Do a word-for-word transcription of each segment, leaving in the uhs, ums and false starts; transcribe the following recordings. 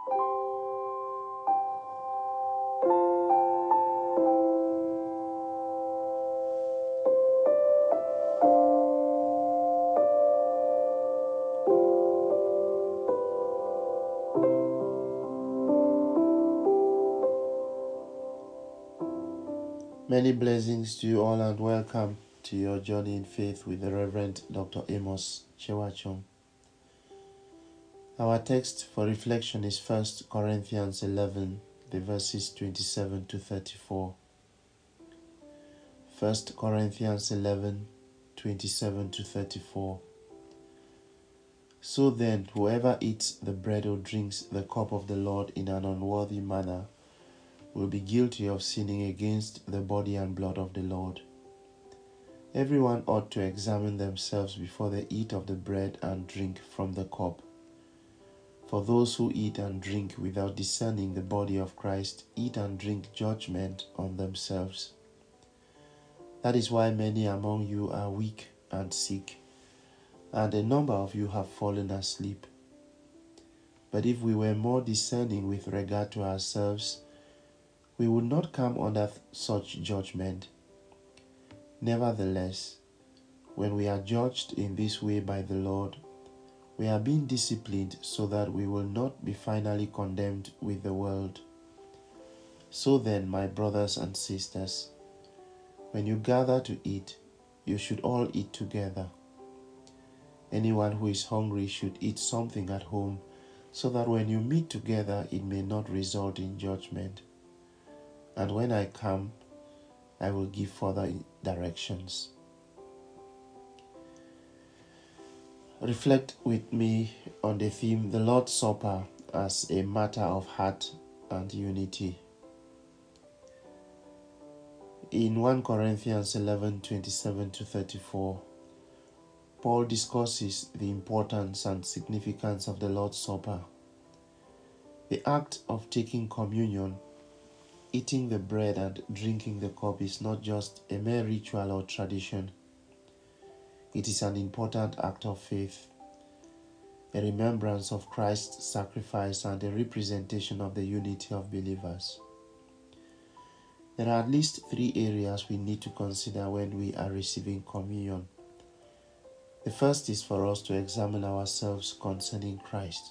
Many blessings to you all and welcome to your journey in faith with the Reverend Doctor Amos Chewachong. Our text for reflection is First Corinthians eleven, the verses twenty-seven to thirty-four. First Corinthians eleven, twenty-seven to thirty-four. So then, whoever eats the bread or drinks the cup of the Lord in an unworthy manner will be guilty of sinning against the body and blood of the Lord. Everyone ought to examine themselves before they eat of the bread and drink from the cup. For those who eat and drink without discerning the body of Christ eat and drink judgment on themselves. That is why many among you are weak and sick, and a number of you have fallen asleep. But if we were more discerning with regard to ourselves, we would not come under such judgment. Nevertheless, when we are judged in this way by the Lord, we are being disciplined so that we will not be finally condemned with the world. So then, my brothers and sisters, when you gather to eat, you should all eat together. Anyone who is hungry should eat something at home, so that when you meet together, it may not result in judgment. And when I come, I will give further directions. Reflect with me on the theme, the Lord's Supper as a matter of heart and unity. In First Corinthians eleven, twenty-seven to thirty-four, Paul discusses the importance and significance of the Lord's Supper. The act of taking communion, eating the bread and drinking the cup is not just a mere ritual or tradition. It is an important act of faith, a remembrance of Christ's sacrifice and a representation of the unity of believers. There are at least three areas we need to consider when we are receiving communion. The first is for us to examine ourselves concerning Christ.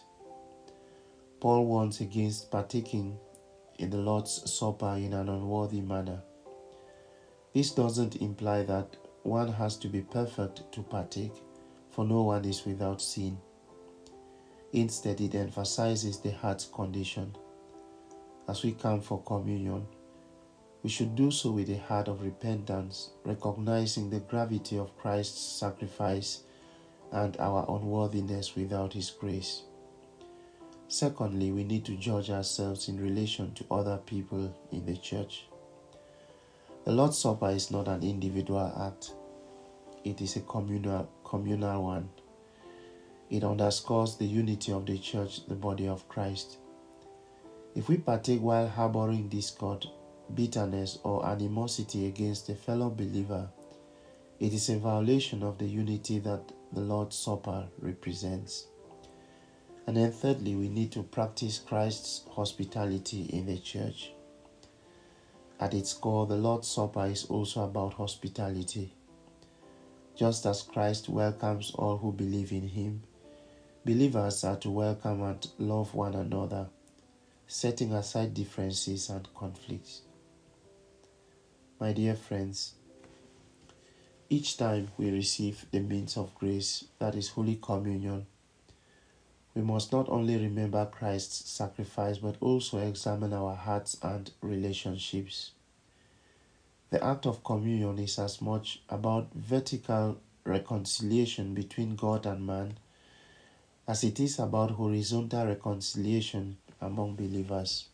Paul warns against partaking in the Lord's Supper in an unworthy manner. This doesn't imply that one has to be perfect to partake, for no one is without sin. Instead, it emphasizes the heart's condition. As we come for communion, we should do so with a heart of repentance, recognizing the gravity of Christ's sacrifice and our unworthiness without His grace. Secondly, we need to judge ourselves in relation to other people in the church. The Lord's Supper is not an individual act. It is a communal, communal one. It underscores the unity of the church, the body of Christ. If we partake while harboring discord, bitterness, or animosity against a fellow believer, it is a violation of the unity that the Lord's Supper represents. And then thirdly, we need to practice Christ's hospitality in the church. At its core, the Lord's Supper is also about hospitality. Just as Christ welcomes all who believe in Him, believers are to welcome and love one another, setting aside differences and conflicts. My dear friends, each time we receive the means of grace, that is Holy Communion, we must not only remember Christ's sacrifice, but also examine our hearts and relationships. The act of communion is as much about vertical reconciliation between God and man as it is about horizontal reconciliation among believers.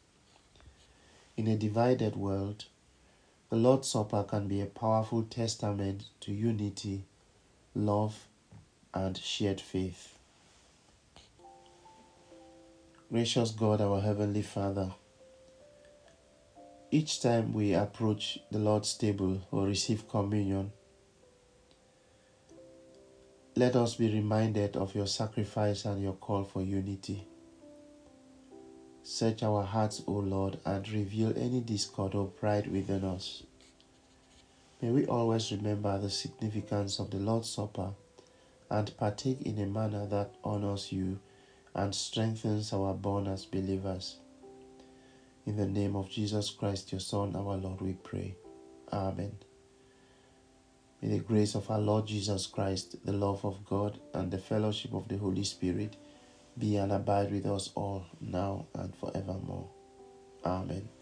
In a divided world, the Lord's Supper can be a powerful testament to unity, love, and shared faith. Gracious God, our Heavenly Father, each time we approach the Lord's table or receive communion, let us be reminded of your sacrifice and your call for unity. Search our hearts, O Lord, and reveal any discord or pride within us. May we always remember the significance of the Lord's Supper and partake in a manner that honors you and strengthens our bond as believers. In the name of Jesus Christ, your Son, our Lord, we pray. Amen. May the grace of our Lord Jesus Christ, the love of God, and the fellowship of the Holy Spirit be and abide with us all now and forevermore. Amen.